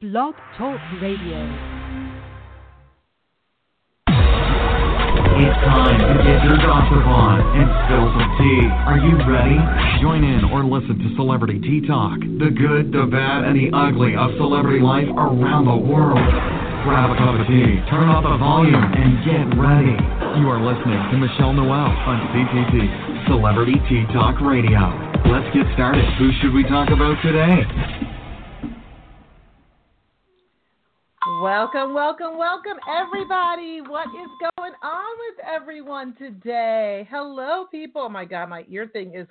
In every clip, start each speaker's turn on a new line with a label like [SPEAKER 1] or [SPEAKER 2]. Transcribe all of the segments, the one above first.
[SPEAKER 1] Blog Talk Radio.
[SPEAKER 2] It's time to get your gossip on and spill some tea. Are you ready? Join in or listen to Celebrity Tea Talk. The good, the bad, and the ugly of celebrity life around the world. Grab a cup of tea, turn up the volume, and get ready. You are listening to Michelle Noel on CTT, Celebrity Tea Talk Radio. Let's get started. Who should we talk about today?
[SPEAKER 3] Welcome, everybody. What is going on with everyone today? Hello, people. Oh, my God, my ear thing is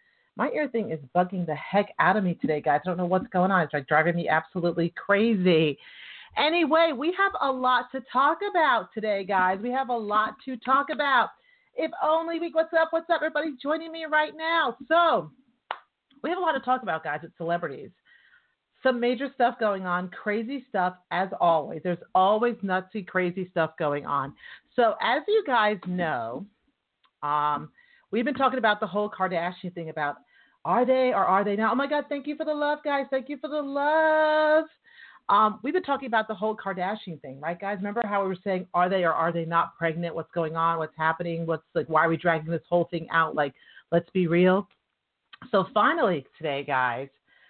[SPEAKER 3] bugging the heck out of me today, guys. I don't know what's going on. It's like driving me absolutely crazy. Anyway, we have a lot to talk about today, guys. We have a lot to talk about. If only we, what's up, everybody joining me right now. So, we have a lot to talk about, guys. It's celebrities. Some major stuff going on, crazy stuff as always. There's always nutsy, crazy stuff going on. So as you guys know, we've been talking about the whole Kardashian thing about are they or are they not? Oh, my God, thank you for the love, guys. Thank you for the love. We've been talking about the whole Kardashian thing, right, guys? Remember how we were saying are they or are they not pregnant? What's going on? What's happening? Why are we dragging this whole thing out? Like, let's be real. So finally today, guys,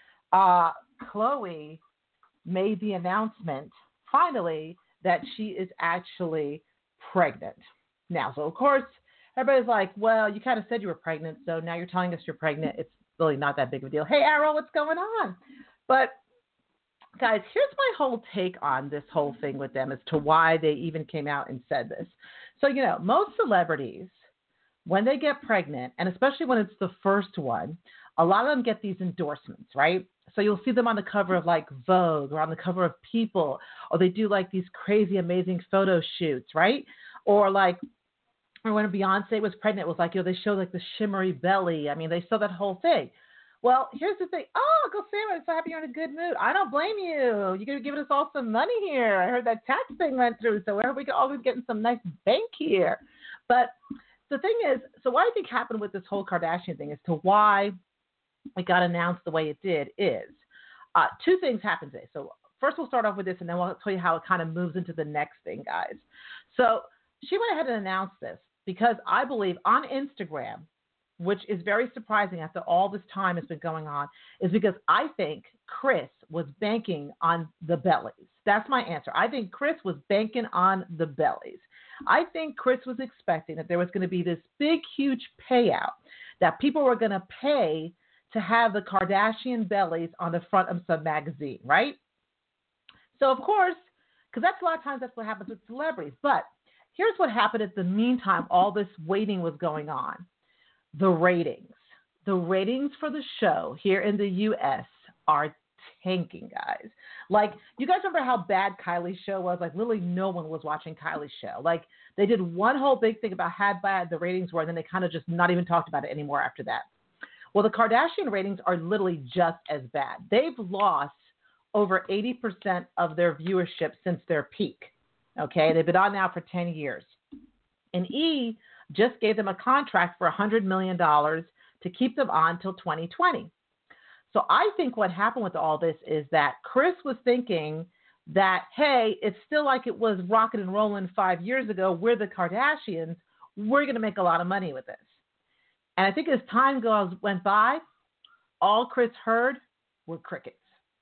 [SPEAKER 3] Khloe made the announcement, finally, that she is actually pregnant. Now, so of course, everybody's like, well, you kind of said you were pregnant, so now you're telling us you're pregnant. It's really not that big of a deal. Hey, Arrow, what's going on? But, guys, here's my whole take on this whole thing with them as to why they even came out and said this. So, you know, most celebrities, when they get pregnant, and especially when it's the first one, a lot of them get these endorsements, right? So you'll see them on the cover of like Vogue or on the cover of People, or they do like these crazy, amazing photo shoots, right? Or when Beyonce was pregnant, it was like, they showed like the shimmery belly. I mean, they saw that whole thing. Well, here's the thing. Oh, Uncle Sam, I'm so happy you're in a good mood. I don't blame you. You're going to give us all some money here. I heard that tax thing went through, so we could always get some nice bank here. But the thing is, so what I think happened with this whole Kardashian thing as to why it got announced the way it did is two things happened today. So first we'll start off with this, and then we'll tell you how it kind of moves into the next thing, guys. So she went ahead and announced this because I believe on Instagram, which is very surprising after all this time has been going on, is because I think Kris was banking on the bellies. That's my answer. I think Kris was banking on the bellies. I think Kris was expecting that there was going to be this big, huge payout that people were going to pay to have the Kardashian bellies on the front of some magazine, right? So, of course, because that's a lot of times that's what happens with celebrities. But here's what happened at the meantime, all this waiting was going on. The ratings. The ratings for the show here in the U.S. are tanking, guys. Like, you guys remember how bad Kylie's show was? Like, literally no one was watching Kylie's show. Like, they did one whole big thing about how bad the ratings were, and then they kind of just not even talked about it anymore after that. Well, the Kardashian ratings are literally just as bad. They've lost over 80% of their viewership since their peak. Okay, they've been on now for 10 years. And E! just gave them a contract for $100 million to keep them on till 2020. So I think what happened with all this is that Kris was thinking that, hey, it's still like it was rocking and rolling 5 years ago. We're the Kardashians. We're going to make a lot of money with this. And I think as time went by, all Kris heard were crickets.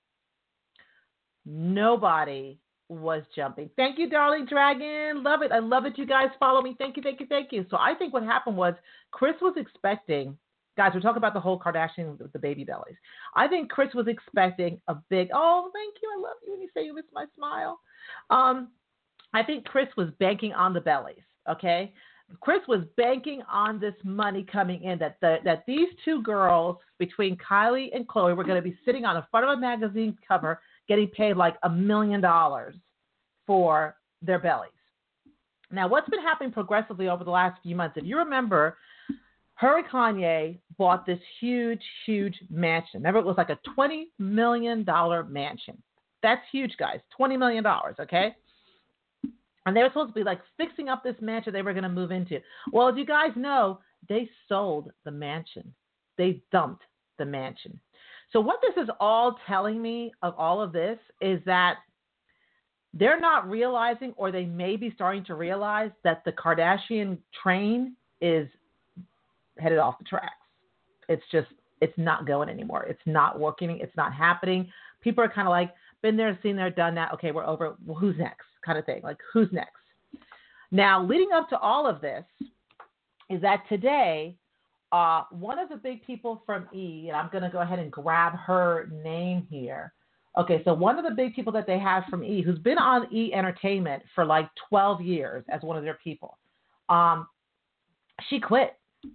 [SPEAKER 3] Nobody was jumping. Thank you, darling dragon. Love it. I love it. You guys follow me. Thank you. So I think what happened was Kris was expecting, guys, we're talking about the whole Kardashian with the baby bellies. I think Kris was expecting a big, oh, thank you. I love you when you say you miss my smile. I think Kris was banking on the bellies, okay? Kris was banking on this money coming in, that these two girls, between Kylie and Khloe, were going to be sitting on the front of a magazine cover getting paid like $1 million for their bellies. Now, what's been happening progressively over the last few months, if you remember, her and Kanye bought this huge, huge mansion. Remember, it was like a $20 million mansion. That's huge, guys. $20 million, okay? And they were supposed to be like fixing up this mansion they were going to move into. Well, as you guys know, they sold the mansion. They dumped the mansion. So what this is all telling me of all of this is that they're not realizing, or they may be starting to realize, that the Kardashian train is headed off the tracks. It's not going anymore. It's not working. It's not happening. People are kind of like, been there, seen there, done that. Okay, we're over. Well, who's next? Kind of thing. Like, who's next? Now, leading up to all of this is that today, one of the big people from E, and I'm going to go ahead and grab her name here. Okay, so one of the big people that they have from E, who's been on E Entertainment for like 12 years as one of their people, she quit.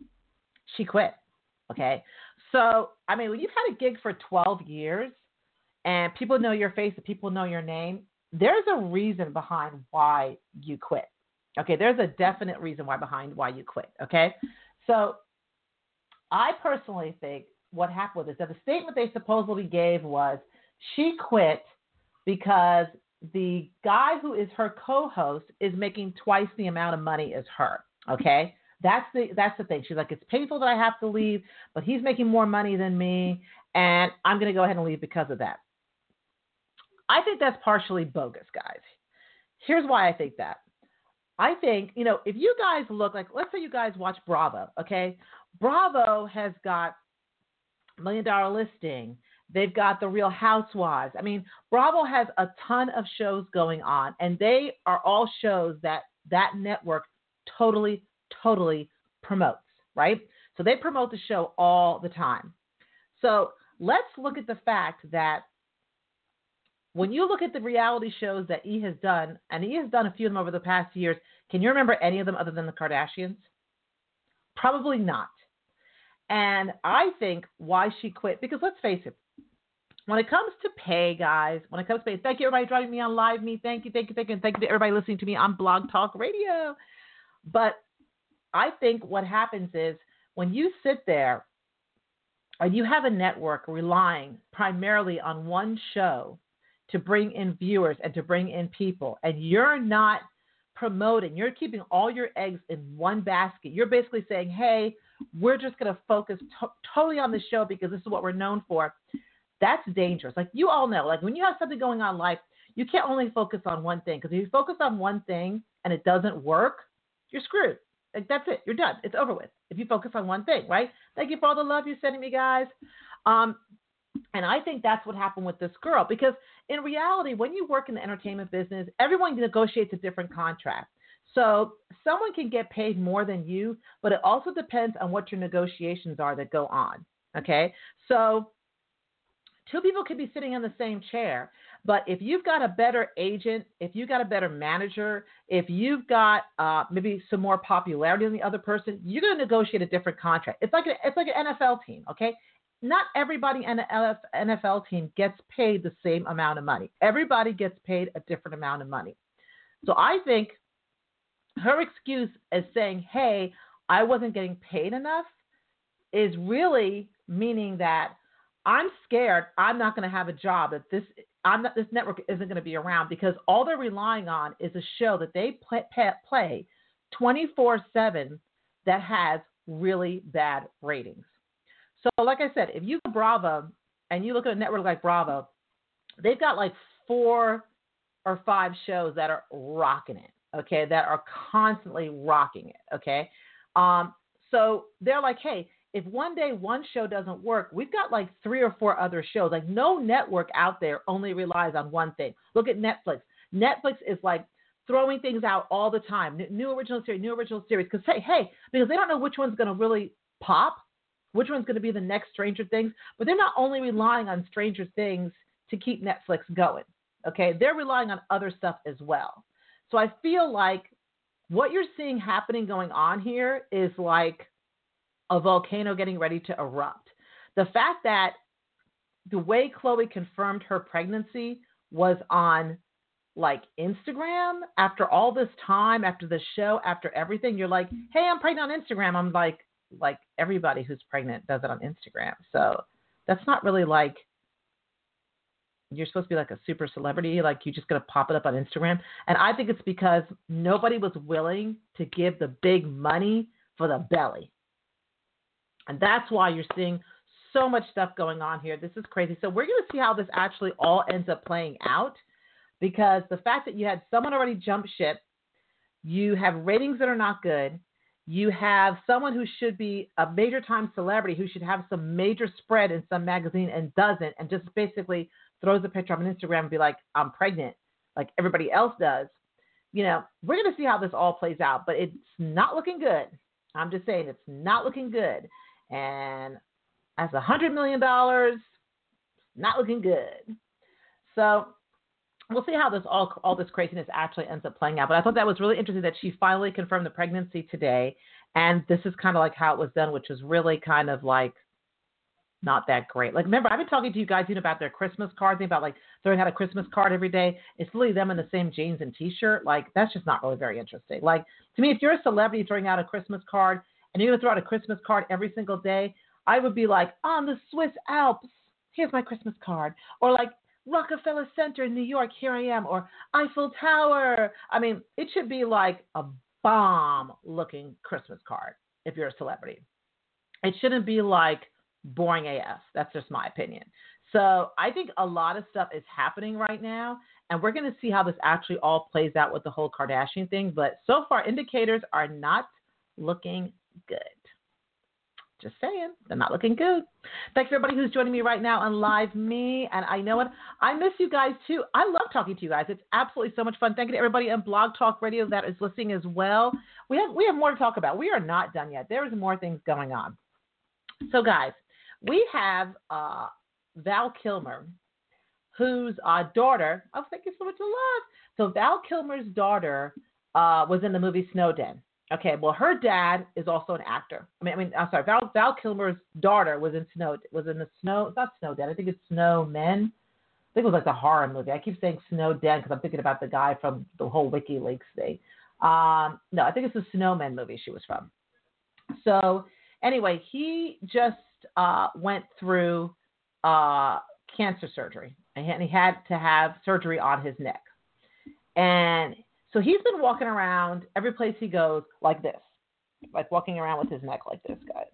[SPEAKER 3] Okay, so, I mean, when you've had a gig for 12 years and people know your face and people know your name, there's a reason behind why you quit. Okay, there's a definite reason behind why you quit. Okay, so I personally think what happened with this, that the statement they supposedly gave was she quit because the guy who is her co-host is making twice the amount of money as her. Okay, that's the thing. She's like, it's painful that I have to leave, but he's making more money than me, and I'm going to go ahead and leave because of that. I think that's partially bogus, guys. Here's why I think that. I think, if you guys look, like, let's say you guys watch Bravo, okay? Bravo has got $1 Million Listing. They've got The Real Housewives. I mean, Bravo has a ton of shows going on, and they are all shows that network totally promotes, right? So they promote the show all the time. So let's look at the fact that when you look at the reality shows that E has done, and E has done a few of them over the past years, can you remember any of them other than the Kardashians? Probably not. And I think why she quit, because let's face it, when it comes to pay, guys, thank you everybody joining me on Live Me. Thank you, and thank you to everybody listening to me on Blog Talk Radio. But I think what happens is when you sit there and you have a network relying primarily on one show to bring in viewers and to bring in people, and you're not promoting, you're keeping all your eggs in one basket. You're basically saying, hey, we're just going to focus totally on the show because this is what we're known for. That's dangerous. Like, you all know, like, when you have something going on in life, you can't only focus on one thing, because if you focus on one thing and it doesn't work, you're screwed. Like, that's it. You're done. It's over with if you focus on one thing, right? Thank you for all the love you're sending me, guys. And I think that's what happened with this girl, because in reality, when you work in the entertainment business, everyone negotiates a different contract. So someone can get paid more than you, but it also depends on what your negotiations are that go on. Okay. So two people could be sitting in the same chair, but if you've got a better agent, if you've got a better manager, if you've got maybe some more popularity than the other person, you're going to negotiate a different contract. It's like an NFL team. Okay. Not everybody in an NFL team gets paid the same amount of money. Everybody gets paid a different amount of money. So I think her excuse as saying, hey, I wasn't getting paid enough, is really meaning that I'm scared I'm not going to have a job, that this network isn't going to be around, because all they're relying on is a show that they play 24/7 that has really bad ratings. So like I said, if you go to Bravo and you look at a network like Bravo, they've got like 4 or 5 shows that are rocking it, okay, that are constantly rocking it, okay? So they're like, hey, if one day one show doesn't work, we've got like 3 or 4 other shows. Like, no network out there only relies on one thing. Look at Netflix. Netflix is like throwing things out all the time, new original series, because because they don't know which one's going to really pop, which one's going to be the next Stranger Things, but they're not only relying on Stranger Things to keep Netflix going, okay? They're relying on other stuff as well. So I feel like what you're seeing happening going on here is like a volcano getting ready to erupt. The fact that the way Khloe confirmed her pregnancy was on like Instagram after all this time, after the show, after everything, you're like, hey, I'm pregnant on Instagram. I'm like everybody who's pregnant does it on Instagram. So that's not really like, you're supposed to be like a super celebrity, like you're just going to pop it up on Instagram. And I think it's because nobody was willing to give the big money for the belly. And that's why you're seeing so much stuff going on here. This is crazy. So we're going to see how this actually all ends up playing out, because the fact that you had someone already jump ship, you have ratings that are not good, you have someone who should be a major time celebrity who should have some major spread in some magazine and doesn't, and just basically throws a picture on Instagram and be like, I'm pregnant, like everybody else does. You know, we're going to see how this all plays out, but it's not looking good. I'm just saying it's not looking good. And as $100 million, not looking good. So we'll see how this all this craziness actually ends up playing out. But I thought that was really interesting that she finally confirmed the pregnancy today. And this is kind of like how it was done, which was really kind of like not that great. Like, remember, I've been talking to you guys about their Christmas cards, about like throwing out a Christmas card every day. It's literally them in the same jeans and T-shirt. Like, that's just not really very interesting. Like, to me, if you're a celebrity throwing out a Christmas card and you're going to throw out a Christmas card every single day, I would be like, on the Swiss Alps, here's my Christmas card. Or like Rockefeller Center in New York, here I am. Or Eiffel Tower. I mean, it should be like a bomb-looking Christmas card if you're a celebrity. It shouldn't be like boring AF. That's just my opinion. So I think a lot of stuff is happening right now, and we're going to see how this actually all plays out with the whole Kardashian thing. But so far, indicators are not looking good. Just saying, they're not looking good. Thanks everybody who's joining me right now on Live Me. And I know what, I miss you guys too. I love talking to you guys. It's absolutely so much fun. Thank you to everybody on Blog Talk Radio that is listening as well. We have more to talk about. We are not done yet. There is more things going on. So guys, we have Val Kilmer, whose daughter, oh, thank you so much for love. So Val Kilmer's daughter was in the movie Snowden. Okay, well, her dad is also an actor. I'm sorry, Val Kilmer's daughter was in not Snowden, I think it's Snowmen. I think it was like the horror movie. I keep saying Snowden because I'm thinking about the guy from the whole WikiLeaks thing. No, I think it's the Snowmen movie she was from. So anyway, he just went through cancer surgery, and he had to have surgery on his neck. And so he's been walking around every place he goes like this, like walking around with his neck like this, guys.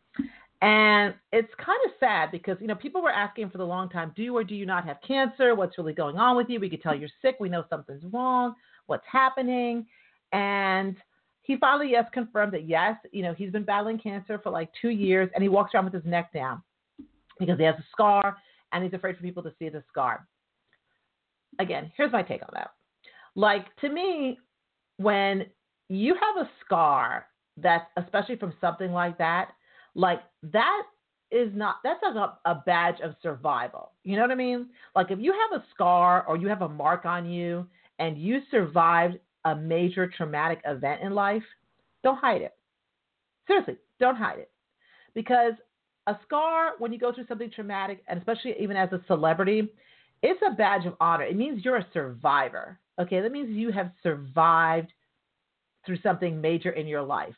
[SPEAKER 3] And it's kind of sad because, you know, people were asking for the long time, do or do you not have cancer? What's really going on with you? We could tell you're sick. We know something's wrong. What's happening? And he finally, yes, confirmed that, yes, you know, he's been battling cancer for like 2 years, and he walks around with his neck down because he has a scar, and he's afraid for people to see the scar. Again, here's my take on that. Like, to me, when you have a scar that's especially from something like that, like that's like a badge of survival. You know what I mean? Like, if you have a scar or you have a mark on you and you survived a major traumatic event in life, don't hide it. Seriously, don't hide it. Because a scar, when you go through something traumatic, and especially even as a celebrity, it's a badge of honor. It means you're a survivor. Okay, that means you have survived through something major in your life.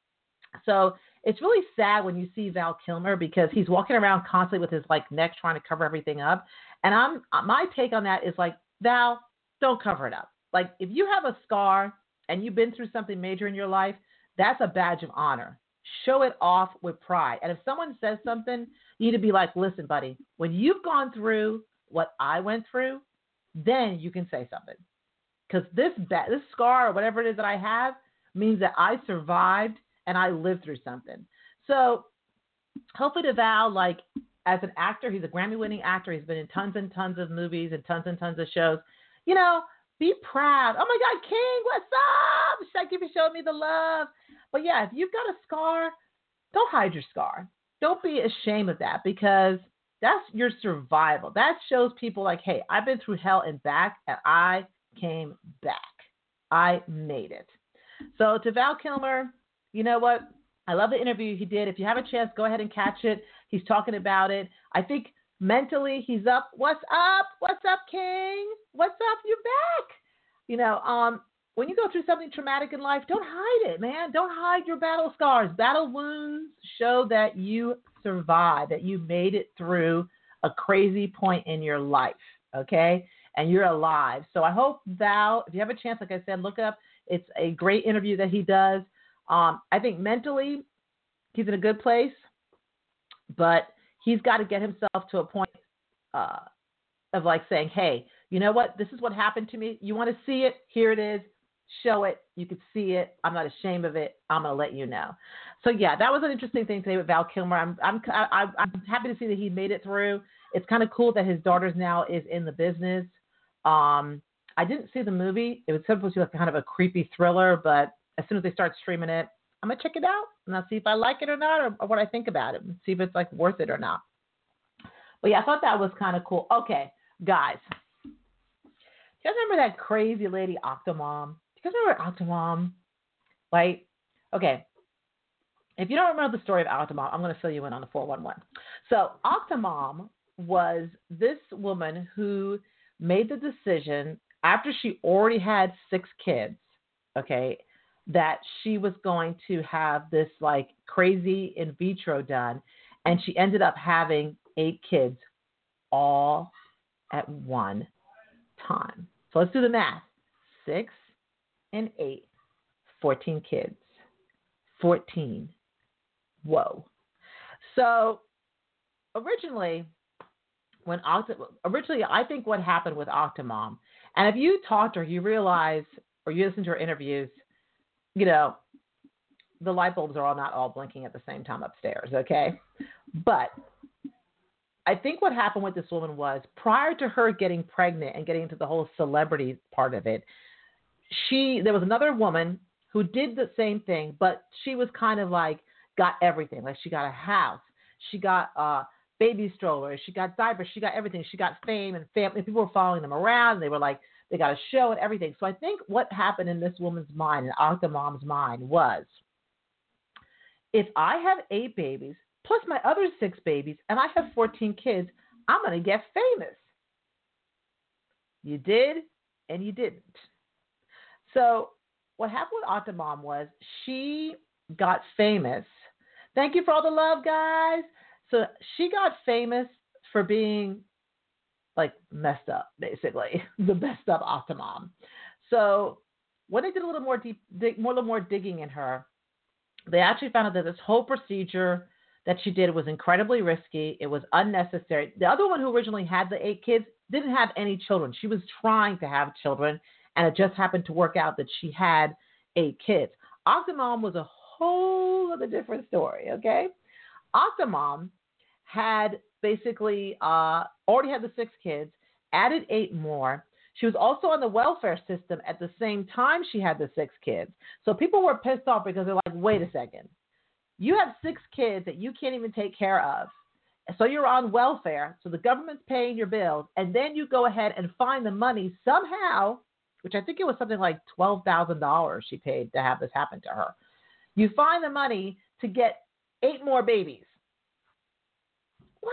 [SPEAKER 3] So it's really sad when you see Val Kilmer because he's walking around constantly with his like neck trying to cover everything up. And my take on that is like, Val, don't cover it up. Like, if you have a scar and you've been through something major in your life, that's a badge of honor. Show it off with pride. And if someone says something, you need to be like, listen, buddy, when you've gone through what I went through, then you can say something. Because this scar or whatever it is that I have means that I survived and I lived through something. So hopefully to Val, like, as an actor, he's a Grammy-winning actor. He's been in tons and tons of movies and tons of shows. You know, be proud. Oh, my God, King, what's up? Thank you for showing me the love. But, yeah, if you've got a scar, don't hide your scar. Don't be ashamed of that because that's your survival. That shows people like, hey, I've been through hell and back, and I came back. I made it. So to Val Kilmer, you know what? I love the interview he did. If you have a chance, go ahead and catch it. He's talking about it. I think mentally he's up. What's up? What's up, King? What's up? You're back. You know, when you go through something traumatic in life, don't hide it, man. Don't hide your battle scars. Battle wounds show that you survived, that you made it through a crazy point in your life, okay? And you're alive. So I hope, Val, if you have a chance, like I said, look up. It's a great interview that he does. I think mentally he's in a good place, but he's got to get himself to a point uh, of like saying, hey, you know what? This is what happened to me. You want to see it? Here it is. Show it. You can see it. I'm not ashamed of it. I'm going to let you know. So yeah, that was an interesting thing today with Val Kilmer. I'm happy to see that he made it through. It's kind of cool that his daughter now is in the business. I didn't see the movie. It was supposed to be like kind of a creepy thriller, but as soon as they start streaming it, I'm gonna check it out and I'll see if I like it or not, or what I think about it, and see if it's like worth it or not. But yeah, I thought that was kind of cool. Okay, guys, you guys remember that crazy lady Octomom? You guys remember Octomom? Right? Okay. If you don't remember the story of Octomom, I'm going to fill you in on the 411. So Octomom was this woman who made the decision after she already had 6 kids, okay, that she was going to have this like crazy in vitro done, and she ended up having 8 kids all at one time. So let's do the math. 6 and 8, 14 kids. 14. Whoa. So originally, I think what happened with Octomom, and if you talk to her, you realize, or you listen to her interviews, you know, the light bulbs are not all blinking at the same time upstairs, okay? But I think what happened with this woman was, prior to her getting pregnant and getting into the whole celebrity part of it, there was another woman who did the same thing, but she was kind of like, got everything. Like she got a house, she got baby strollers, she got diapers, she got everything. She got fame and family. People were following them around. They were like, they got a show and everything. So I think what happened in this woman's mind, in Octomom's mind, was, if I have 8 babies plus my other 6 babies and I have 14 kids, I'm going to get famous. You did and you didn't. So what happened with Octomom was she got famous. Thank you for all the love, guys. So she got famous for being like messed up, basically, the messed up Octomom. So when they did a little more digging in her, they actually found out that this whole procedure that she did was incredibly risky. It was unnecessary. The other one, who originally had the 8 kids, didn't have any children. She was trying to have children, and it just happened to work out that she had 8 kids. Octomom was a whole other different story, okay? Octomom had basically already had the 6 kids, added 8 more. She was also on the welfare system at the same time she had the 6 kids. So people were pissed off because they're like, wait a second. You have 6 kids that you can't even take care of. So you're on welfare, so the government's paying your bills, and then you go ahead and find the money somehow, which I think it was something like $12,000 she paid to have this happen to her. You find the money to get 8 more babies. What?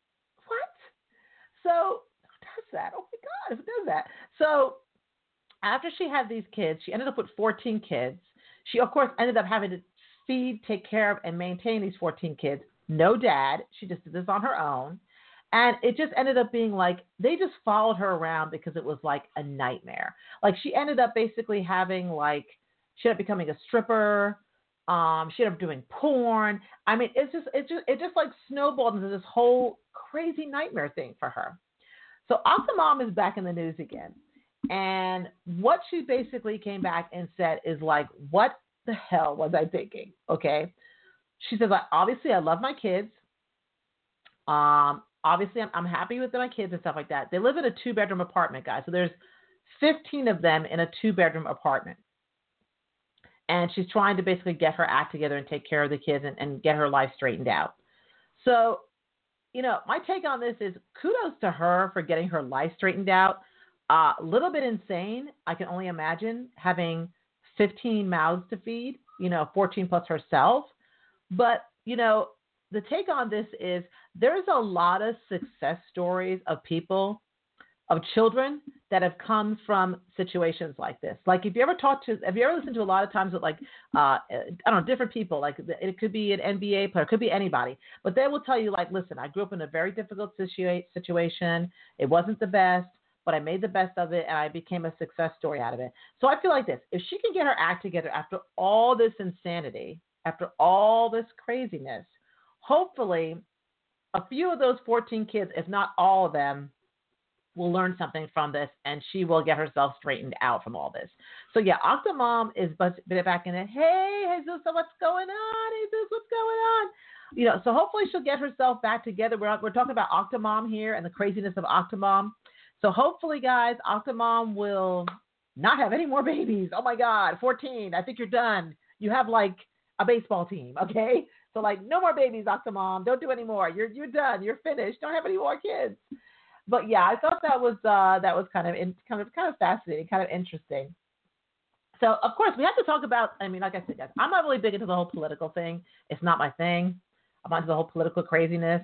[SPEAKER 3] So who does that? Oh my God, who does that? So after she had these kids, she ended up with 14 kids. She, of course, ended up having to feed, take care of, and maintain these 14 kids. No dad. She just did this on her own. And it just ended up being like, they just followed her around because it was like a nightmare. Like she ended up basically having she ended up becoming a stripper. She ended up doing porn. I mean, it just like snowballed into this whole crazy nightmare thing for her. So Octomom is back in the news again. And what she basically came back and said is like, what the hell was I thinking? Okay. She says, obviously I love my kids. Obviously I'm happy with my kids and stuff like that. They live in a 2-bedroom apartment, guys. So there's 15 of them in a 2-bedroom apartment. And she's trying to basically get her act together and take care of the kids and get her life straightened out. So, my take on this is kudos to her for getting her life straightened out. A little bit insane. I can only imagine having 15 mouths to feed, 14 plus herself. But, the take on this is there's a lot of success stories of people, of children that have come from situations like this. Like have you ever listened to a lot of times with different people, like it could be an NBA player, it could be anybody, but they will tell you like, listen, I grew up in a very difficult situation. It wasn't the best, but I made the best of it and I became a success story out of it. So I feel like this, if she can get her act together after all this insanity, after all this craziness, hopefully a few of those 14 kids, if not all of them, will learn something from this, and she will get herself straightened out from all this. So yeah, Octomom is back in it. Hey, Jesus, what's going on? Jesus, what's going on? So hopefully she'll get herself back together. We're talking about Octomom here and the craziness of Octomom. So hopefully, guys, Octomom will not have any more babies. Oh my God, 14. I think you're done. You have like a baseball team, okay? So like, no more babies, Octomom. Don't do any more. You're done. You're finished. Don't have any more kids. But yeah, I thought that was kind of fascinating, kind of interesting. So of course we have to talk about. I mean, like I said, guys, I'm not really big into the whole political thing. It's not my thing. I'm not into the whole political craziness,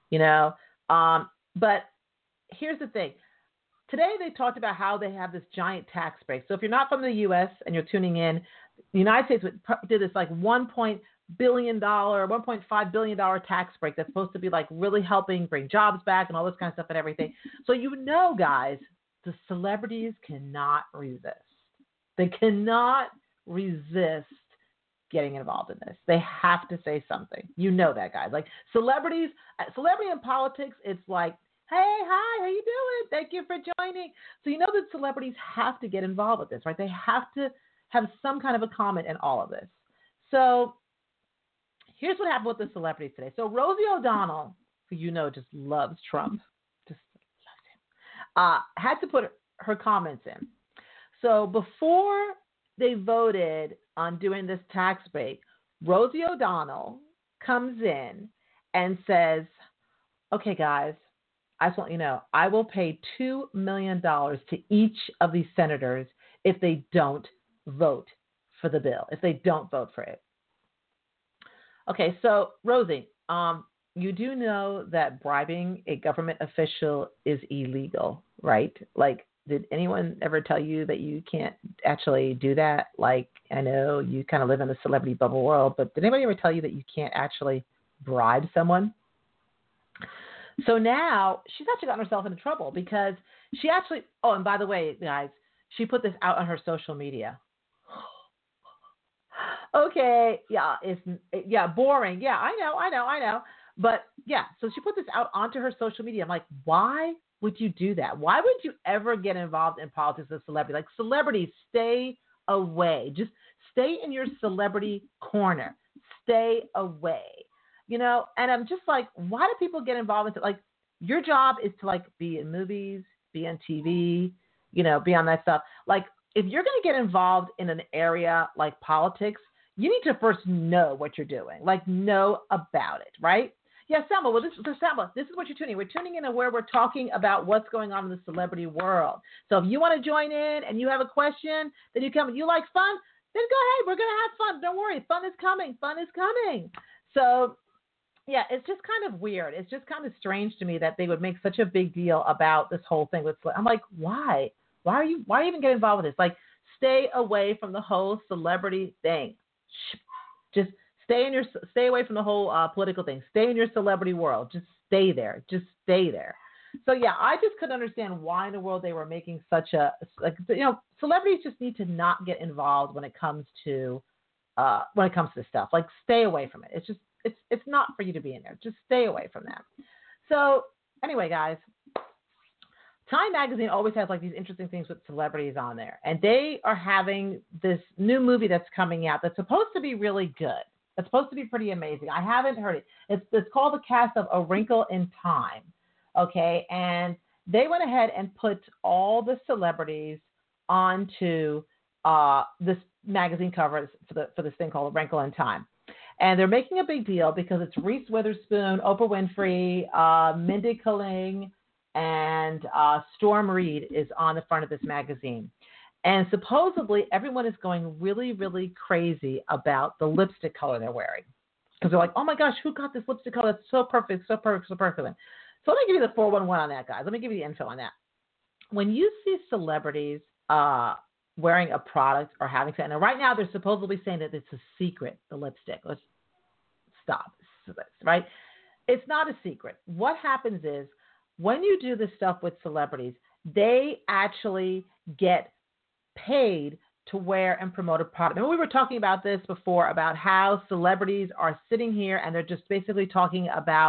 [SPEAKER 3] But here's the thing. Today they talked about how they have this giant tax break. So if you're not from the U.S. and you're tuning in, the United States did this like $1.5 billion tax break that's supposed to be like really helping bring jobs back and all this kind of stuff and everything. So guys, the celebrities cannot resist. They cannot resist getting involved in this. They have to say something. You know that, guys. Like celebrity in politics, it's like, hey, hi, how you doing? Thank you for joining. So that celebrities have to get involved with this, right? They have to have some kind of a comment in all of this. So here's what happened with the celebrities today. So Rosie O'Donnell, who just loves Trump, just loves him, had to put her comments in. So before they voted on doing this tax break, Rosie O'Donnell comes in and says, okay, guys, I just want you to know, I will pay $2 million to each of these senators if they don't vote for the bill, if they don't vote for it. Okay, so Rosie, you do know that bribing a government official is illegal, right? Like, did anyone ever tell you that you can't actually do that? Like, I know you kind of live in the celebrity bubble world, but did anybody ever tell you that you can't actually bribe someone? So now she's actually gotten herself into trouble because she actually, oh, and by the way, guys, she put this out on her social media. Okay, yeah, boring. Yeah, I know. But yeah, so she put this out onto her social media. I'm like, why would you do that? Why would you ever get involved in politics as a celebrity? Like, celebrities, stay away. Just stay in your celebrity corner. Stay away. And I'm just like, why do people get involved in it? Like, your job is to like be in movies, be on TV, be on that stuff. Like, if you're going to get involved in an area like politics, you need to first know what you're doing, like know about it, right? Yeah, Selma, this is what you're tuning in. We're tuning in where we're talking about what's going on in the celebrity world. So if you want to join in and you have a question, then you come. You like fun? Then go ahead. We're going to have fun. Don't worry. Fun is coming. So, yeah, it's just kind of weird. It's just kind of strange to me that they would make such a big deal about this whole thing. I'm like, why? Why even get involved with this? Like, stay away from the whole celebrity thing. Just stay away from the whole political thing. Stay in your celebrity world. Just stay there. So yeah, I just couldn't understand why in the world they were making such a celebrities just need to not get involved when it comes to this stuff. Like, stay away from it. It's not for you to be in there. Just stay away from that. So anyway, guys, Time Magazine always has like these interesting things with celebrities on there, and they are having this new movie that's coming out that's supposed to be really good. It's supposed to be pretty amazing. I haven't heard it. It's called The Cast of A Wrinkle in Time. Okay, and they went ahead and put all the celebrities onto this magazine cover for this thing called A Wrinkle in Time. And they're making a big deal because it's Reese Witherspoon, Oprah Winfrey, Mindy Kaling, and Storm Reid is on the front of this magazine. And supposedly everyone is going really, really crazy about the lipstick color they're wearing. Because they're like, oh my gosh, who got this lipstick color? That's so perfect, so perfect, so perfect. So let me give you the 411 on that, guys. Let me give you the info on that. When you see celebrities wearing a product or having sex, and right now they're supposedly saying that it's a secret, the lipstick. Let's stop, right? It's not a secret. What happens is when you do this stuff with celebrities, they actually get paid to wear and promote a product. Remember we were talking about this before, about how celebrities are sitting here and they're just basically talking about,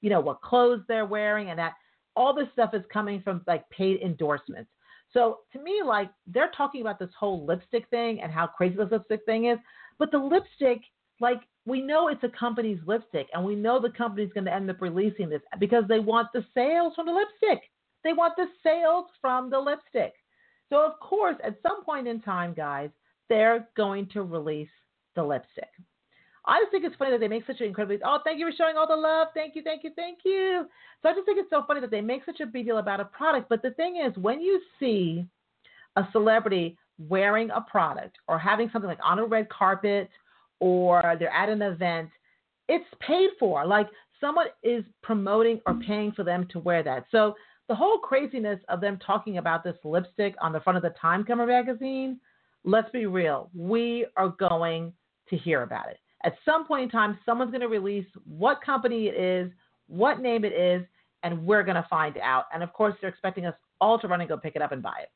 [SPEAKER 3] what clothes they're wearing, and that all this stuff is coming from like paid endorsements. So to me, like they're talking about this whole lipstick thing and how crazy this lipstick thing is, but the lipstick, like we know it's a company's lipstick, and we know the company's going to end up releasing this because they want the sales from the lipstick. They want the sales from the lipstick. So of course, at some point in time, guys, they're going to release the lipstick. I just think it's funny that they make such an incredibly, thank you for showing all the love. Thank you, thank you, thank you. So I just think it's so funny that they make such a big deal about a product. But the thing is, when you see a celebrity wearing a product or having something like on a red carpet or they're at an event, it's paid for. Like someone is promoting or paying for them to wear that. So the whole craziness of them talking about this lipstick on the front of the Time Cover magazine, let's be real, we are going to hear about it. At some point in time, someone's going to release what company it is, what name it is, and we're going to find out. And, of course, they're expecting us all to run and go pick it up and buy it.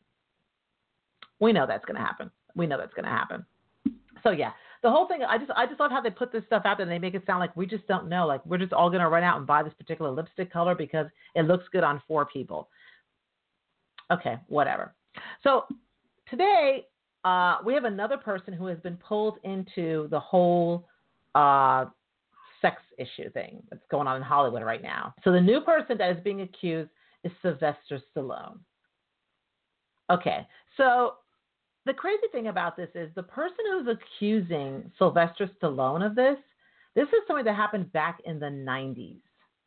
[SPEAKER 3] We know that's going to happen. So, yeah, the whole thing, I just love how they put this stuff out there and they make it sound like we just don't know. Like we're just all going to run out and buy this particular lipstick color because it looks good on 4 people. Okay, whatever. So today we have another person who has been pulled into the whole sex issue thing that's going on in Hollywood right now. So the new person that is being accused is Sylvester Stallone. Okay, so the crazy thing about this is the person who's accusing Sylvester Stallone of this is something that happened back in the 90s.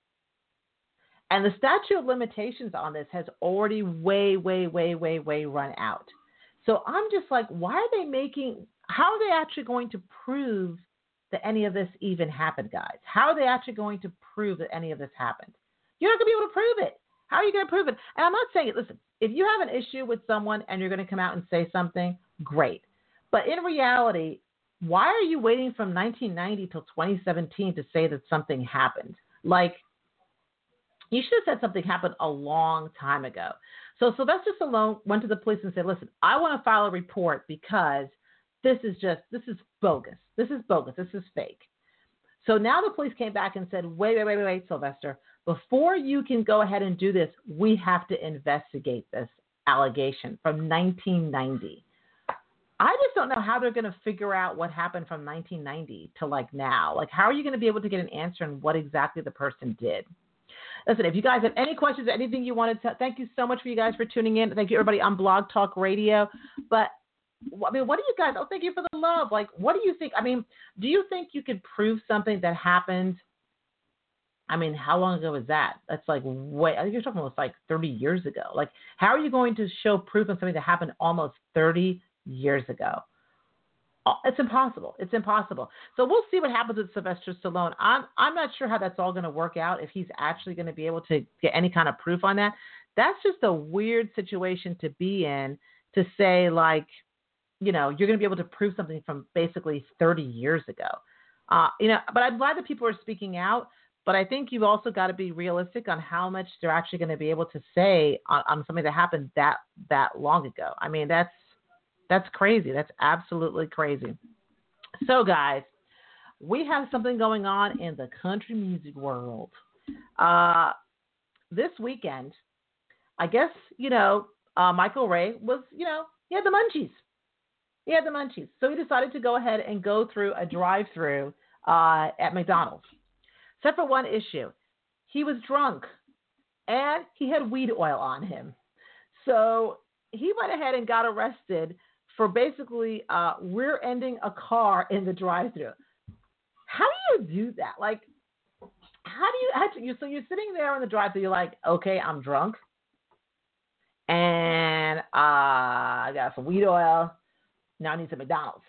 [SPEAKER 3] And the statute of limitations on this has already way run out. So I'm just like, how are they actually going to prove that any of this even happened, guys? How are they actually going to prove that any of this happened? You're not going to be able to prove it. How are you going to prove it? And I'm not saying it. Listen, if you have an issue with someone and you're going to come out and say something, great. But in reality, why are you waiting from 1990 till 2017 to say that something happened? Like, you should have said something happened a long time ago. So Sylvester Stallone went to the police and said, listen, I want to file a report because this is bogus. This is bogus. This is fake. So now the police came back and said, wait, Sylvester. Before you can go ahead and do this, we have to investigate this allegation from 1990. I just don't know how they're going to figure out what happened from 1990 to like now. Like, how are you going to be able to get an answer on what exactly the person did? Listen, if you guys have any questions or anything you wanted to, thank you so much for you guys for tuning in. Thank you, everybody on Blog Talk Radio. But, I mean, what do you guys, thank you for the love. Like, what do you think? I mean, do you think you could prove something that happened? I mean, how long ago was that? That's like, I think you're talking almost like 30 years ago. Like, how are you going to show proof on something that happened almost 30 years ago? It's impossible. It's impossible. So we'll see what happens with Sylvester Stallone. I'm not sure how that's all going to work out, if he's actually going to be able to get any kind of proof on that. That's just a weird situation to be in, to say, like, you're going to be able to prove something from basically 30 years ago. But I'm glad that people are speaking out. But I think you've also got to be realistic on how much they're actually going to be able to say on something that happened that long ago. I mean, that's crazy. That's absolutely crazy. So, guys, we have something going on in the country music world. This weekend, I guess, Michael Ray was, he had the munchies. So he decided to go ahead and go through a drive-through at McDonald's. Except for one issue. He was drunk, and he had weed oil on him. So he went ahead and got arrested for basically rear-ending a car in the drive-thru. How do you do that? Like, so you're sitting there in the drive-thru, you're like, okay, I'm drunk, and I got some weed oil. Now I need some McDonald's.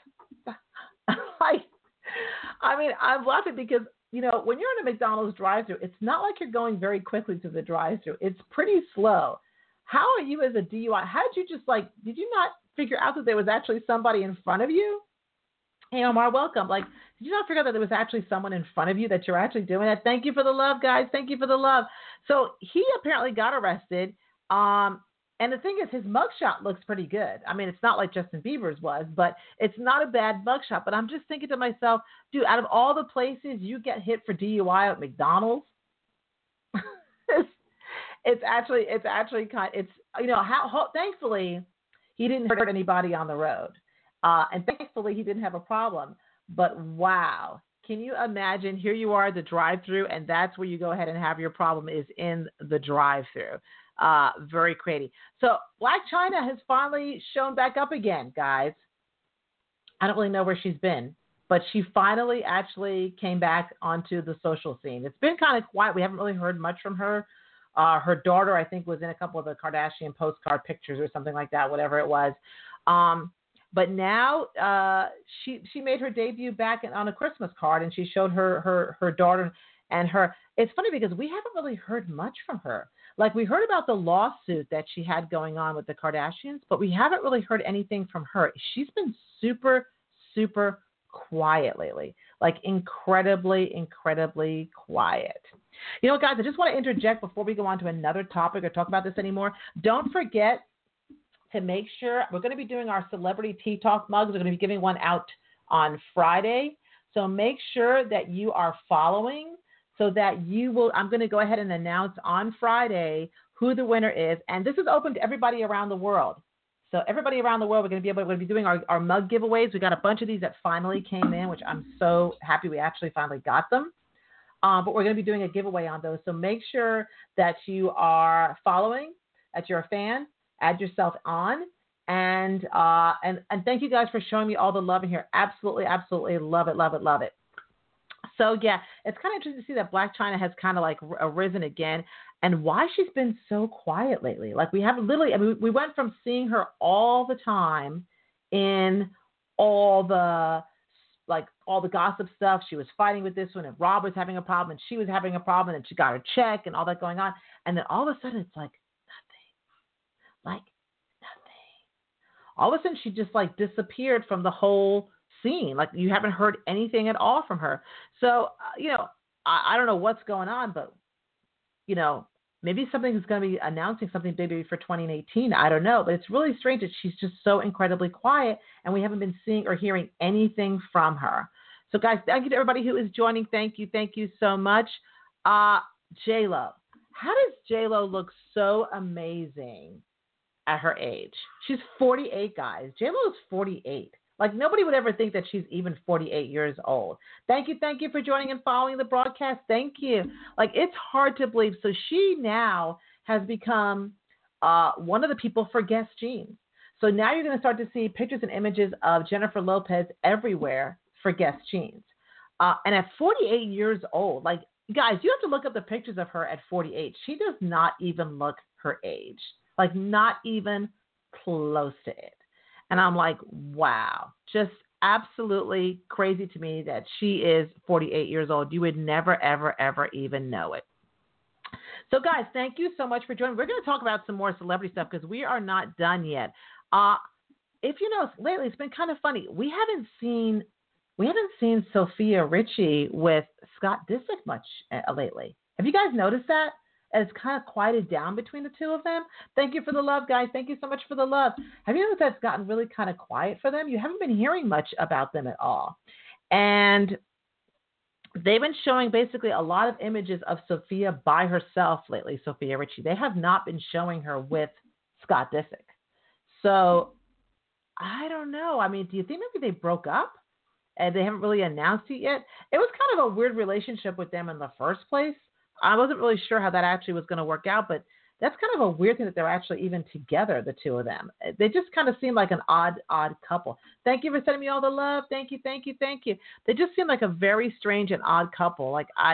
[SPEAKER 3] I'm laughing because, when you're in a McDonald's drive-thru, it's not like you're going very quickly to the drive-thru. It's pretty slow. How are you as a DUI? How did you did you not figure out that there was actually somebody in front of you? Hey, Omar, welcome. Like, did you not figure out that there was actually someone in front of you, that you're actually doing that? Thank you for the love, guys. Thank you for the love. So he apparently got arrested. And the thing is, his mugshot looks pretty good. I mean, it's not like Justin Bieber's was, but it's not a bad mugshot. But I'm just thinking to myself, dude, out of all the places you get hit for DUI at McDonald's, it's actually kind. It's how thankfully he didn't hurt anybody on the road, and thankfully he didn't have a problem. But wow, can you imagine? Here you are at the drive-through, and that's where you go ahead and have your problem is in the drive-through. Very crazy. So Blac Chyna has finally shown back up again, guys. I don't really know where she's been, but she finally actually came back onto the social scene. It's been kind of quiet. We haven't really heard much from her. Her daughter, I think, was in a couple of the Kardashian postcard pictures or something like that, whatever it was. But now she made her debut back on a Christmas card, and she showed her daughter and her. It's funny because we haven't really heard much from her. Like, we heard about the lawsuit that she had going on with the Kardashians, but we haven't really heard anything from her. She's been super, super quiet lately, like incredibly, incredibly quiet. You know what, guys, I just want to interject before we go on to another topic or talk about this anymore. Don't forget to make sure we're going to be doing our Celebrity Tea Talk mugs. We're going to be giving one out on Friday. So make sure that you are following so that you will. I'm going to go ahead and announce on Friday who the winner is. And this is open to everybody around the world. So everybody around the world, we're going to be doing our mug giveaways. We got a bunch of these that finally came in, which I'm so happy we actually finally got them. But we're going to be doing a giveaway on those. So make sure that you are following, that you're a fan, add yourself on. And thank you guys for showing me all the love in here. Absolutely, absolutely love it, love it, love it. So, yeah, it's kind of interesting to see that Blac Chyna has kind of like arisen again and why she's been so quiet lately. Like, we haven't literally, I mean, we went from seeing her all the time in all the gossip stuff. She was fighting with this one and Rob was having a problem and she was having a problem and she got her check and all that going on. And then all of a sudden it's like nothing. All of a sudden she just like disappeared from the whole scene. Like, you haven't heard anything at all from her. So, I don't know what's going on, but, maybe something is going to be announcing something maybe for 2018. I don't know, but it's really strange that she's just so incredibly quiet and we haven't been seeing or hearing anything from her. So, guys, thank you to everybody who is joining. Thank you so much. J-Lo. How does J-Lo look so amazing at her age? She's 48, guys. J-Lo is 48. Like, nobody would ever think that she's even 48 years old. Thank you for joining and following the broadcast. Thank you. Like, it's hard to believe. So she now has become one of the people for Guess Jeans. So now you're going to start to see pictures and images of Jennifer Lopez everywhere for Guess Jeans. And at 48 years old, like, guys, you have to look up the pictures of her at 48. She does not even look her age. Like, not even close to it. And I'm like, wow, just absolutely crazy to me that she is 48 years old. You would never, ever, ever even know it. So, guys, thank you so much for joining. We're going to talk about some more celebrity stuff because we are not done yet. If you know, lately it's been kind of funny. We haven't seen Sofia Richie with Scott Disick much lately. Have you guys noticed that? And it's kind of quieted down between the two of them. Thank you for the love, guys. Thank you so much for the love. Have you noticed that's gotten really kind of quiet for them? You haven't been hearing much about them at all. And they've been showing basically a lot of images of Sofia by herself lately, Sofia Richie. They have not been showing her with Scott Disick. So I don't know. I mean, do you think maybe they broke up and they haven't really announced it yet? It was kind of a weird relationship with them in the first place. I wasn't really sure how that actually was going to work out, but that's kind of a weird thing that they're actually even together, the two of them. They just kind of seem like an odd couple. Thank you for sending me all the love. Thank you. They just seem like a very strange and odd couple. Like I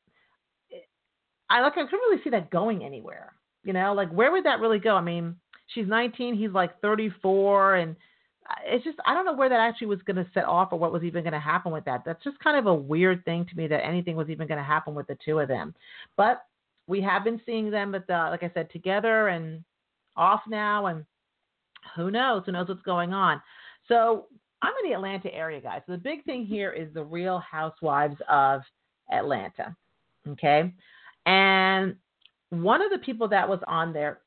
[SPEAKER 3] couldn't really see that going anywhere. Like where would that really go? I mean, she's 19, he's like 34, and it's just, I don't know where that actually was going to set off or what was even going to happen with that. That's just kind of a weird thing to me that anything was even going to happen with the two of them. But we have been seeing them, like I said, together and off now, and who knows what's going on. So I'm in the Atlanta area, guys. So the big thing here is the Real Housewives of Atlanta. Okay. And one of the people that was on there,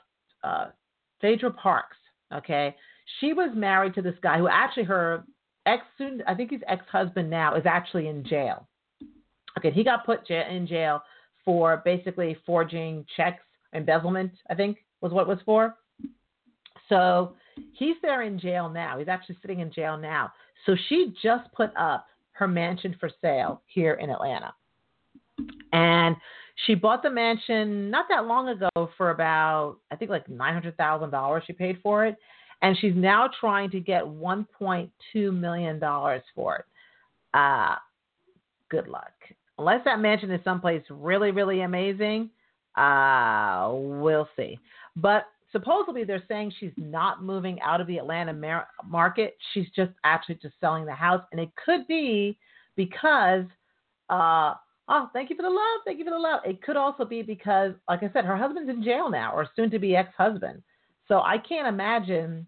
[SPEAKER 3] Phaedra Parks, okay, she was married to this guy who actually her I think his ex-husband now is actually in jail. Okay, he got put in jail for basically forging checks, embezzlement, I think was what it was for. So he's there in jail now. He's actually sitting in jail now. So she just put up her mansion for sale here in Atlanta. And she bought the mansion not that long ago for about, I think like $900,000 she paid for it. And she's now trying to get $1.2 million for it. Good luck. Unless that mansion is someplace really, really amazing, we'll see. But supposedly they're saying she's not moving out of the Atlanta market. She's just actually just selling the house. And it could be because, thank you for the love. Thank you for the love. It could also be because, like I said, her husband's in jail now, or soon to be ex-husband. So I can't imagine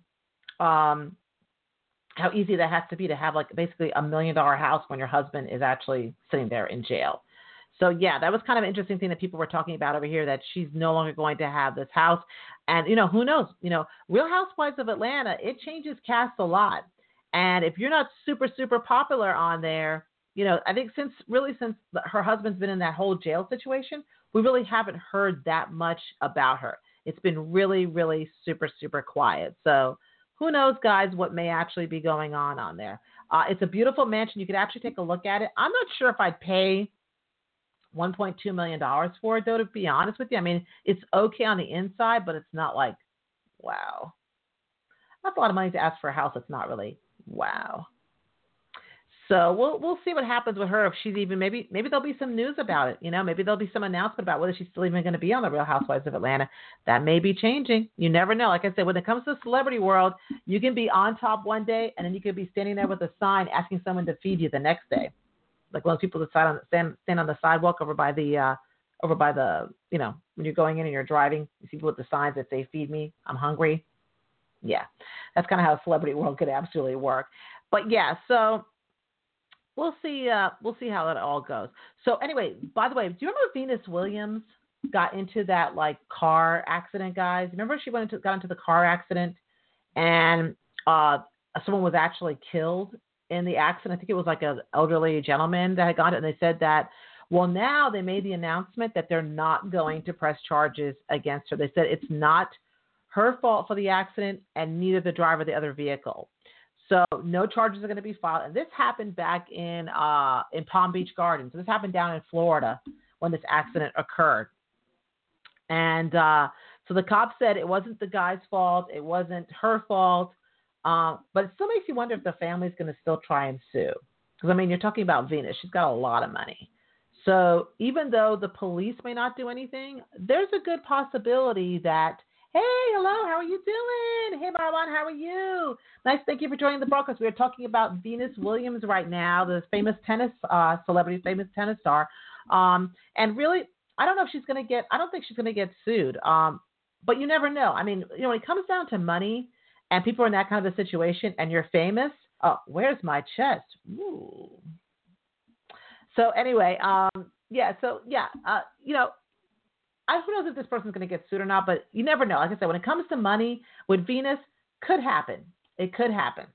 [SPEAKER 3] how easy that has to be to have like basically $1 million house when your husband is actually sitting there in jail. So yeah, that was kind of an interesting thing that people were talking about over here, that she's no longer going to have this house. And, who knows, Real Housewives of Atlanta, it changes cast a lot. And if you're not super, super popular on there, I think since her husband's been in that whole jail situation, we really haven't heard that much about her. It's been really, really super, super quiet. So who knows, guys, what may actually be going on there. It's a beautiful mansion. You could actually take a look at it. I'm not sure if I'd pay $1.2 million for it, though, to be honest with you. I mean, it's okay on the inside, but it's not like, wow. That's a lot of money to ask for a house that's not really wow. So we'll see what happens with her, if she's even, maybe there'll be some news about it. Maybe there'll be some announcement about whether she's still even going to be on the Real Housewives of Atlanta. That may be changing. You never know. Like I said, when it comes to the celebrity world, you can be on top one day and then you could be standing there with a sign asking someone to feed you the next day. Like when people stand on the sidewalk over by the, when you're going in and you're driving, you see people with the signs that say, "Feed me, I'm hungry." Yeah, that's kind of how the celebrity world could absolutely work. But yeah, so we'll see how that all goes. So anyway, by the way, do you remember Venus Williams got into that like car accident, guys? Remember she got into the car accident and someone was actually killed in the accident. I think it was like an elderly gentleman that had gone, and they said that, well, now they made the announcement that they're not going to press charges against her. They said it's not her fault for the accident and neither the driver of the other vehicle. So no charges are going to be filed. And this happened back in Palm Beach Gardens. So this happened down in Florida when this accident occurred. And so the cops said it wasn't the guy's fault. It wasn't her fault. But it still makes you wonder if the family's going to still try and sue. Because, I mean, you're talking about Venus. She's got a lot of money. So even though the police may not do anything, there's a good possibility that, hey, hello, how are you doing? Hey, Marwan, how are you? Nice, thank you for joining the broadcast. We are talking about Venus Williams right now, the famous tennis celebrity, famous tennis star. And really, I don't think she's going to get sued. But you never know. I mean, when it comes down to money and people are in that kind of a situation and you're famous, where's my chest? Ooh. So anyway, who knows if this person's going to get sued or not, but you never know. Like I said, when it comes to money with Venus, could happen. It could happen.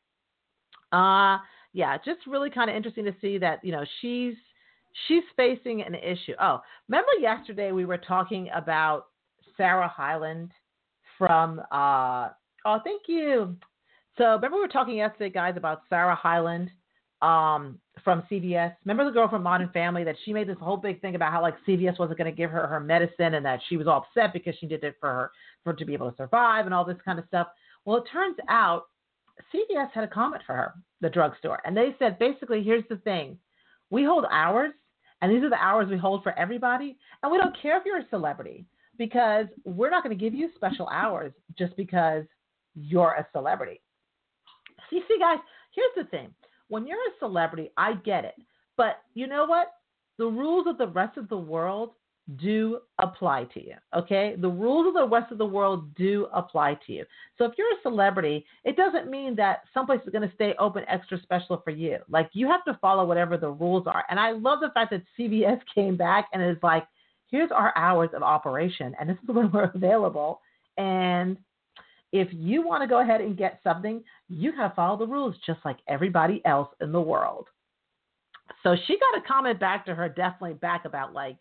[SPEAKER 3] Just really kind of interesting to see that, she's facing an issue. Oh, remember yesterday we were talking about Sarah Hyland from, thank you. So remember we were talking yesterday, guys, about Sarah Hyland from CVS. Remember the girl from Modern Family that she made this whole big thing about how like CVS wasn't going to give her medicine and that she was all upset because she did it for her to be able to survive and all this kind of stuff. Well, it turns out CVS had a comment for her, the drugstore, and they said basically, here's the thing: we hold hours, and these are the hours we hold for everybody, and we don't care if you're a celebrity because we're not going to give you special hours just because you're a celebrity. You see, guys, here's the thing. When you're a celebrity, I get it. But you know what? The rules of the rest of the world do apply to you, okay? The rules of the rest of the world do apply to you. So if you're a celebrity, it doesn't mean that someplace is going to stay open extra special for you. Like, you have to follow whatever the rules are. And I love the fact that CVS came back and is like, here's our hours of operation, and this is when we're available. And if you want to go ahead and get something, you got to follow the rules just like everybody else in the world. So she got a comment back to her, definitely back about like,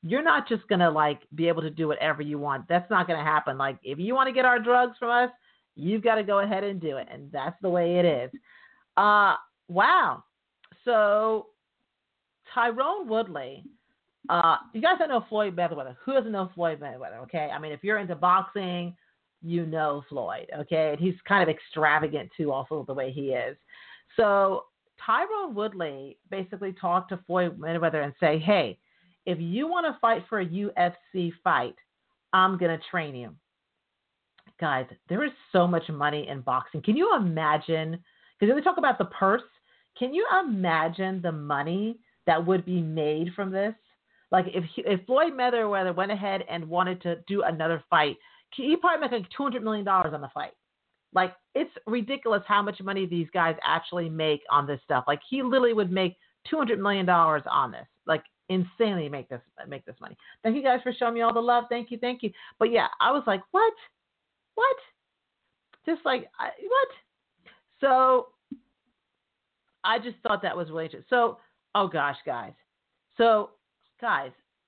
[SPEAKER 3] you're not just going to like be able to do whatever you want. That's not going to happen. Like if you want to get our drugs from us, you've got to go ahead and do it. And that's the way it is. Wow. So Tyrone Woodley, you guys don't know Floyd Mayweather. Who doesn't know Floyd Mayweather? Okay. I mean, if you're into boxing, you know Floyd. Okay. And he's kind of extravagant too, also the way he is. So Tyrone Woodley basically talked to Floyd Mayweather and say, hey, if you want to fight for a UFC fight, I'm going to train you. Guys, there is so much money in boxing. Can you imagine? Because we talk about the purse. Can you imagine the money that would be made from this? Like if Floyd Mayweather went ahead and wanted to do another fight, he'd probably make like $200 million on the fight. Like, it's ridiculous how much money these guys actually make on this stuff. Like, he literally would make $200 million on this. Like, insanely make this money. Thank you guys for showing me all the love. Thank you. But yeah, I was like, what? Just like, what? So I just thought that was really interesting. So, oh gosh, guys. So, guys,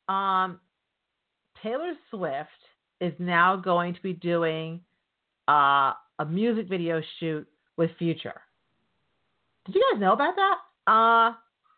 [SPEAKER 3] Taylor Swift is now going to be doing a music video shoot with Future. Did you guys know about that? I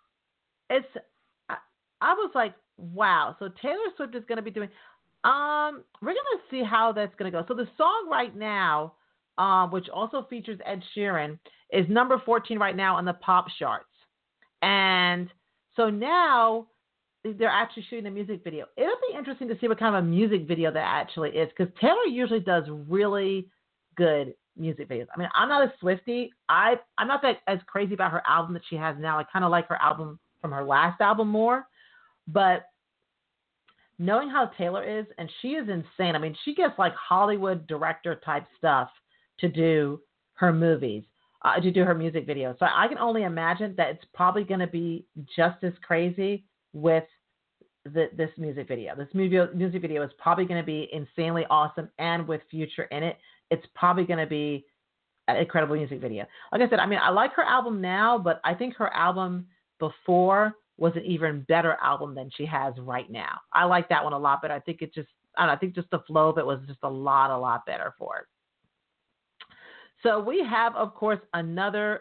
[SPEAKER 3] was like, wow. So Taylor Swift is going to be doing. We're going to see how that's going to go. So the song right now, which also features Ed Sheeran, is number 14 right now on the pop charts. And so now they're actually shooting a music video. It'll be interesting to see what kind of a music video that actually is, because Taylor usually does really good music videos. I mean, I'm not a Swiftie. I'm not that as crazy about her album that she has now. I kind of like her album from her last album more. But knowing how Taylor is, and she is insane. I mean, she gets like Hollywood director type stuff to do her movies, to do her music videos. So I can only imagine that it's probably going to be just as crazy with this music video. This music video is probably going to be insanely awesome, and with Future in it, it's probably going to be an incredible music video. Like I said, I mean, I like her album now, but I think her album before was an even better album than she has right now. I like that one a lot, but I think I think just the flow of it was just a lot better for it. So we have, of course, another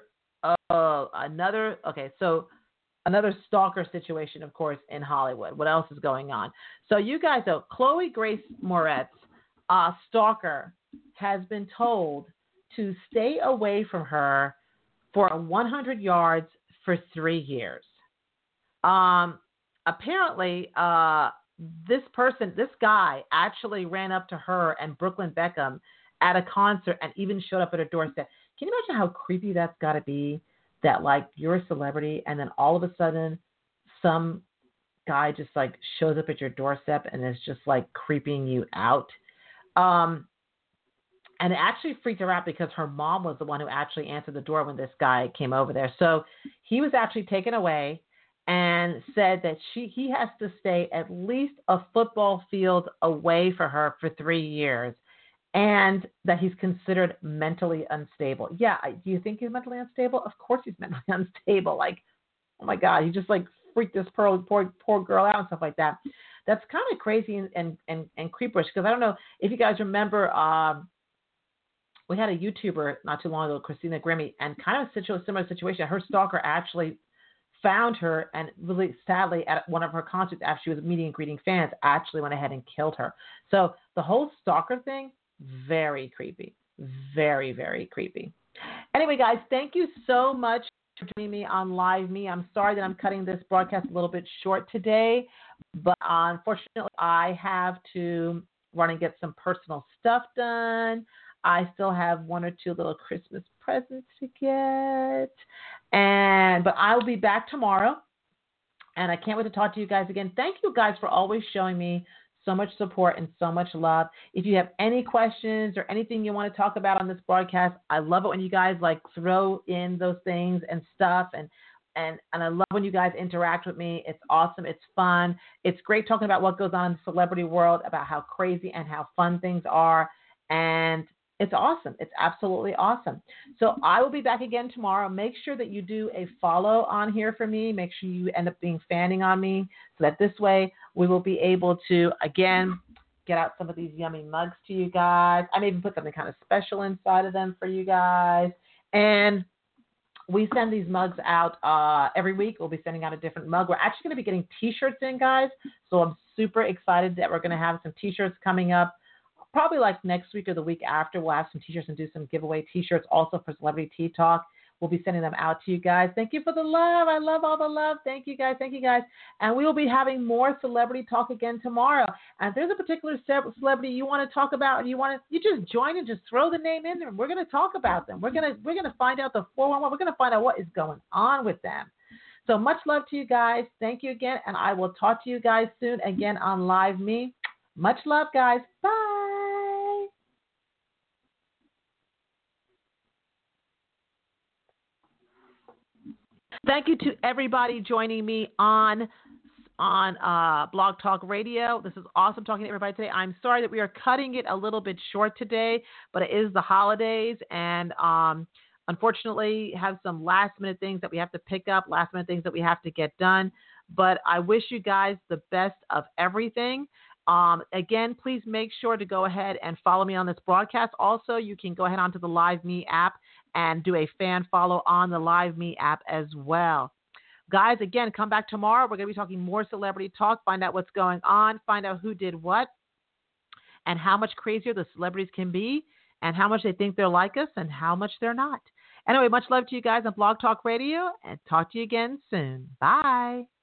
[SPEAKER 3] stalker situation, of course, in Hollywood. What else is going on? So you guys know, Chloe Grace Moretz, stalker, has been told to stay away from her for 100 yards for 3 years. Apparently, this guy actually ran up to her and Brooklyn Beckham at a concert and even showed up at her doorstep. Can you imagine how creepy that's got to be? That like you're a celebrity and then all of a sudden some guy just like shows up at your doorstep and is just like creeping you out. And it actually freaked her out because her mom was the one who actually answered the door when this guy came over there. So he was actually taken away and said that he has to stay at least a football field away from her for 3 years, and that he's considered mentally unstable. Yeah, do you think he's mentally unstable? Of course he's mentally unstable. Like, oh my God, he just like freaked this poor girl out and stuff like that. That's kind of crazy and creeperish, because I don't know if you guys remember, we had a YouTuber not too long ago, Christina Grimmie, and kind of a similar situation. Her stalker actually found her and really sadly at one of her concerts after she was meeting and greeting fans, actually went ahead and killed her. So the whole stalker thing, very creepy. Very, very creepy. Anyway, guys, thank you so much for joining me on Live Me. I'm sorry that I'm cutting this broadcast a little bit short today, but unfortunately I have to run and get some personal stuff done. I still have 1 or 2 little Christmas presents to get. But I'll be back tomorrow. And I can't wait to talk to you guys again. Thank you guys for always showing me so much support and so much love. If you have any questions or anything you want to talk about on this broadcast, I love it when you guys like throw in those things and stuff. And I love when you guys interact with me. It's awesome. It's fun. It's great talking about what goes on in the celebrity world, about how crazy and how fun things are. And It's awesome. It's absolutely awesome. So I will be back again tomorrow. Make sure that you do a follow on here for me. Make sure you end up being fanning on me so that this way we will be able to, again, get out some of these yummy mugs to you guys. I may even put something kind of special inside of them for you guys. And we send these mugs out every week. We'll be sending out a different mug. We're actually going to be getting T-shirts in, guys. So I'm super excited that we're going to have some T-shirts coming up. Probably like next week or the week after, we'll have some T-shirts and do some giveaway T-shirts also for Celebrity Tea Talk. We'll be sending them out to you guys. Thank you for the love. I love all the love. Thank you, guys. Thank you, guys. And we will be having more Celebrity Talk again tomorrow. And if there's a particular celebrity you want to talk about and you just join and just throw the name in there, and we're going to talk about them. We're going to find out the 411. We're going to find out what is going on with them. So much love to you guys. Thank you again. And I will talk to you guys soon again on Live Me. Much love, guys. Bye. Thank you to everybody joining me on Blog Talk Radio. This is awesome talking to everybody today. I'm sorry that we are cutting it a little bit short today, but it is the holidays, and unfortunately have some last-minute things that we have to pick up, last-minute things that we have to get done. But I wish you guys the best of everything. Again, please make sure to go ahead and follow me on this broadcast. Also, you can go ahead onto the Live Me app and do a fan follow on the Live Me app as well. Guys, again, come back tomorrow. We're going to be talking more celebrity talk, find out what's going on, find out who did what, and how much crazier the celebrities can be, and how much they think they're like us, and how much they're not. Anyway, much love to you guys on Blog Talk Radio, and talk to you again soon. Bye.